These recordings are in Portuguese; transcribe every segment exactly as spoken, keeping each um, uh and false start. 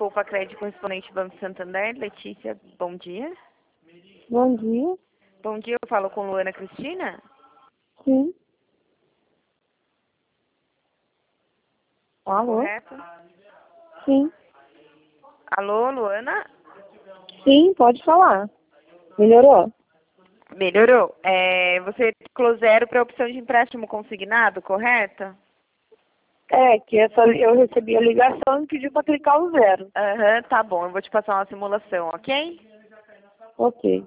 Poupa Crédito correspondente Banco Santander. Letícia, bom dia. Bom dia. Bom dia, eu falo com Luana Cristina? Sim. Alô? Correto? Sim. Alô, Luana? Sim, pode falar. Melhorou? Melhorou. É, você clicou zero para a opção de empréstimo consignado, correto? É, que essa, eu recebi a ligação e pedi para clicar o zero. Aham, tá bom. Eu vou te passar uma simulação, ok? Ok.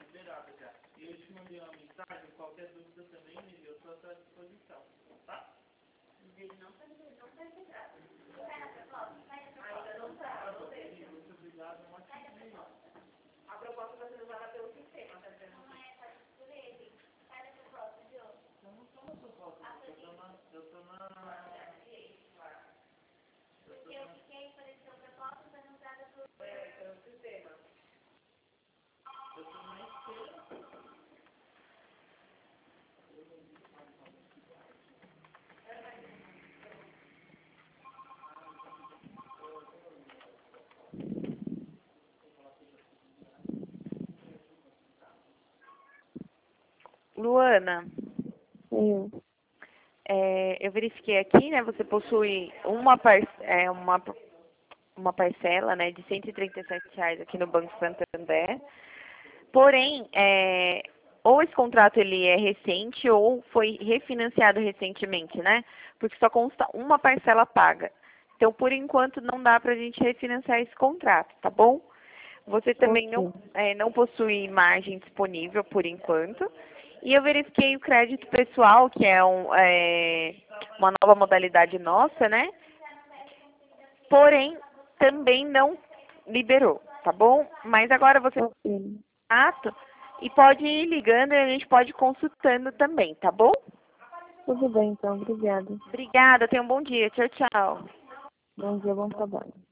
Luana, Sim. é, eu verifiquei aqui, né? Você possui uma, par, é, uma, uma parcela, né, de cento e trinta e sete reais aqui no Banco Santander. Porém, é, ou esse contrato ele é recente ou foi refinanciado recentemente, né? Porque só consta uma parcela paga. Então, por enquanto, não dá para a gente refinanciar esse contrato, tá bom? Você também não, Ok. é, não possui margem disponível por enquanto. E eu verifiquei o crédito pessoal, que é, um, é uma nova modalidade nossa, né? Porém, também não liberou, tá bom? Mas agora você Ok. contato e pode ir ligando e a gente pode ir consultando também, tá bom? Tudo bem, então. Obrigada. Obrigada, tenha um bom dia. Tchau, tchau. Bom dia, bom trabalho.